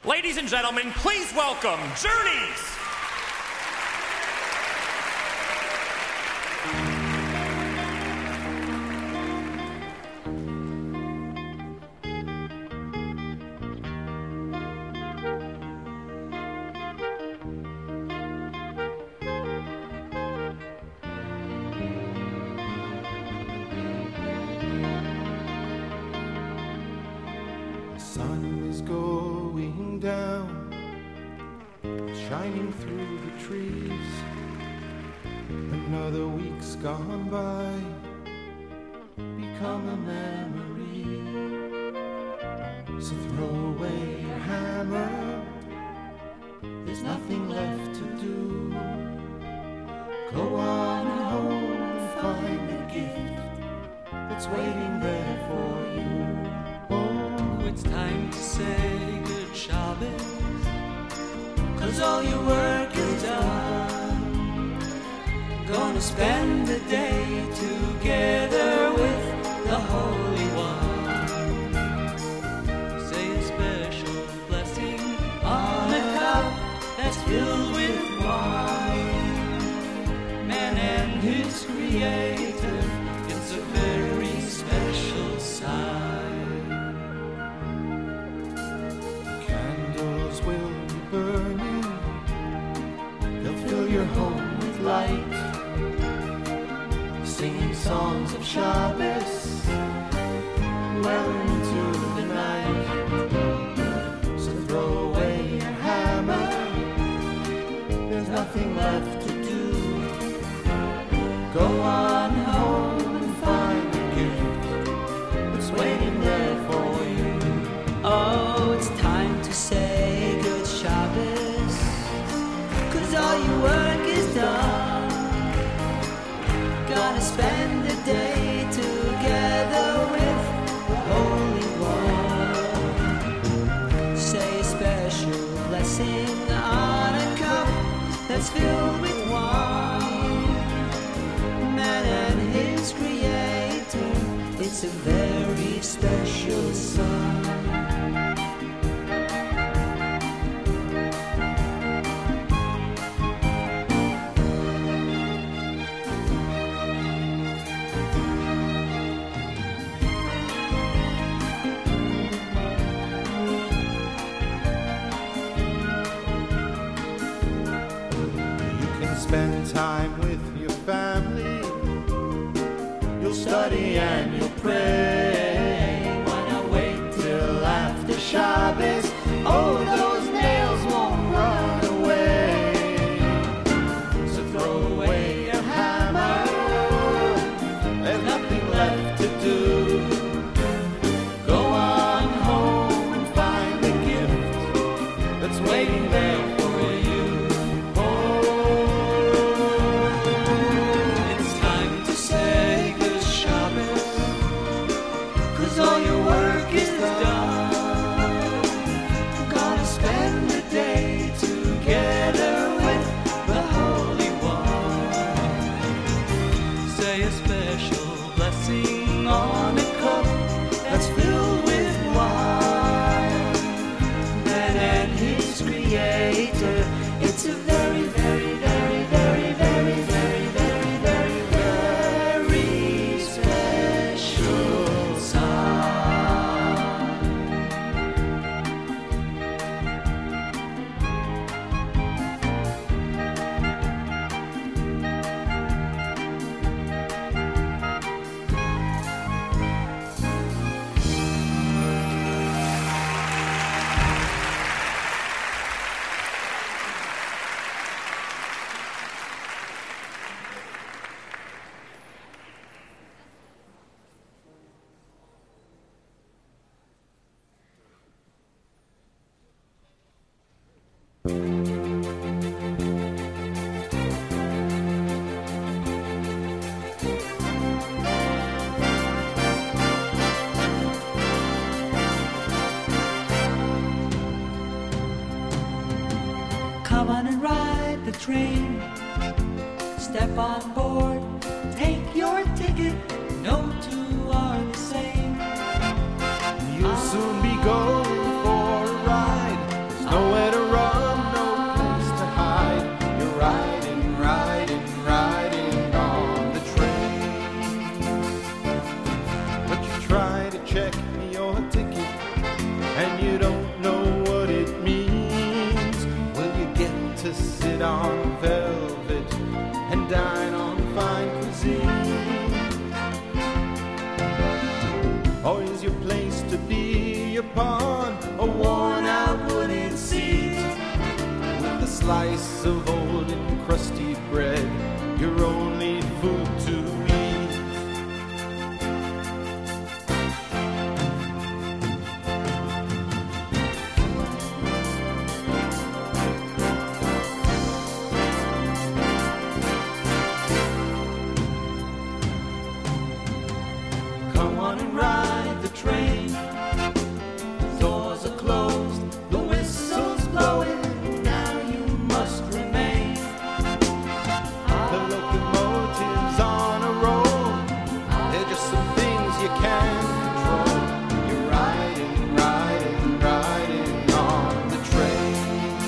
Ladies and gentlemen, please welcome Journeys! Shining through the trees, another week's gone by, become a memory. So throw away your hammer, there's nothing left to do. Go on home and find a gift that's waiting there for you. Oh, it's time to say good Shabbos, 'cause all your work is done. Gonna spend the day together with the Holy One. Say a special blessing on a cup that's filled with wine. Man and his Creator, it's a very special sign. Candles will be burning, they'll fill your home with light, singing songs of Shabbos well into the night. So throw away your hammer, there's nothing left to do. Go on home and find a gift that's waiting there for you. Oh, it's time to say good Shabbos, 'cause all your work is done. Gonna spend the day together with the Holy One. Say a special blessing on a cup that's filled with wine. Man and his Creator, it's a very special sign. Spend time with your family, you'll study and you'll pray. Why not wait till after Shabbos? Oh, those nails won't run away. So throw away your hammer, there's nothing left to do. Go on home and find the gift that's waiting there for you. All your work is done. Gonna spend the day together with the Holy One. Say a special blessing on a cup that's filled with wine. Man and his Creator, it's a very, very, very, very, very, very, very, very, very special sign. Come on and ride the train. Step on board, take your ticket. No two are the same. You'll soon be going for a ride. There's know what it means. Will you get to sit on velvet and dine on fine cuisine? Or is your place to be upon a worn-out wooden seat with a slice of old and crusty bread, your only food to eat? Come on and ride the train. Doors are closed, the whistle's blowing, now you must remain. The locomotive's on a roll, they're just some things you can't control. You're riding, riding, riding on the train.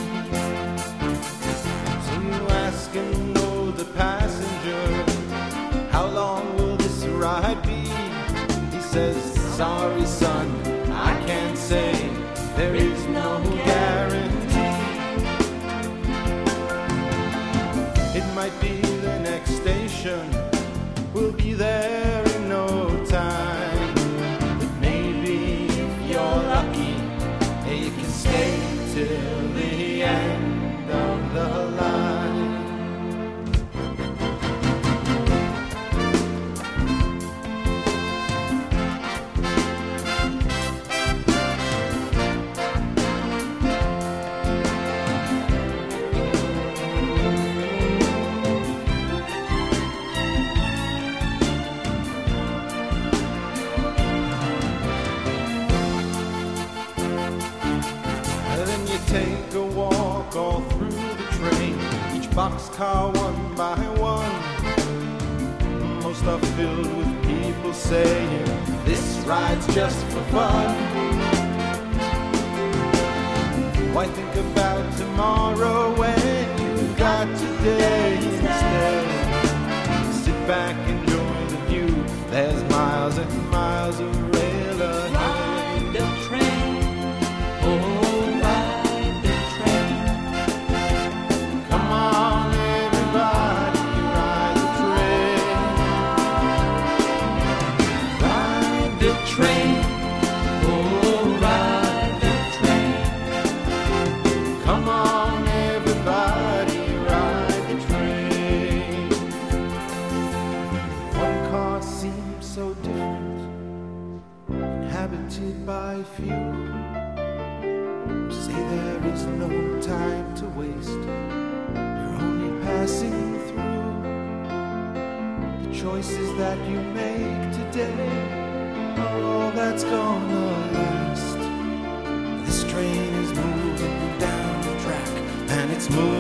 So you ask and know the passenger, how long will this ride be? He says, sorry son, I can't say, there is no guarantee. It might be the next station, we'll be there in no time. But maybe if you're lucky, you can stay till the end of the line. Take a walk all through the train, each boxcar one by one. Most are filled with people saying, this ride's just for fun. Why think about tomorrow when you've got today instead? Sit back, enjoy the view, there's miles and miles of rail ahead. Ride the train, oh. Train, oh, ride the train. Come on, everybody, ride the train. One car seems so different, inhabited by few. Say there is no time to waste, you're only passing through. The choices that you make today are all that's gonna last. This train is moving down the track, and it's moving